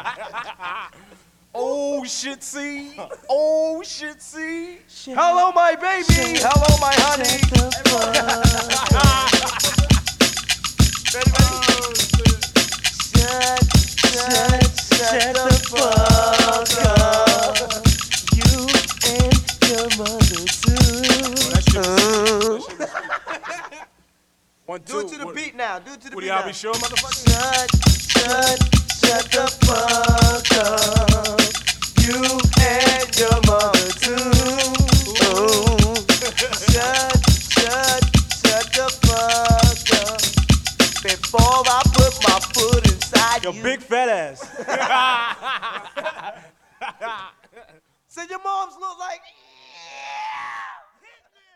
Oh shit, see. Oh shit, see. Hello, my baby. Hello, my honey. Shut the fuck up. You and your mother too. One, two. Do it to the beat now. Do it to the Would beat y'all now. be sure, motherfucker? Shut the fuck up. You and your mother too. Shut the fuck up. Before I put my foot inside Yo, you. big fat ass. So your moms look like.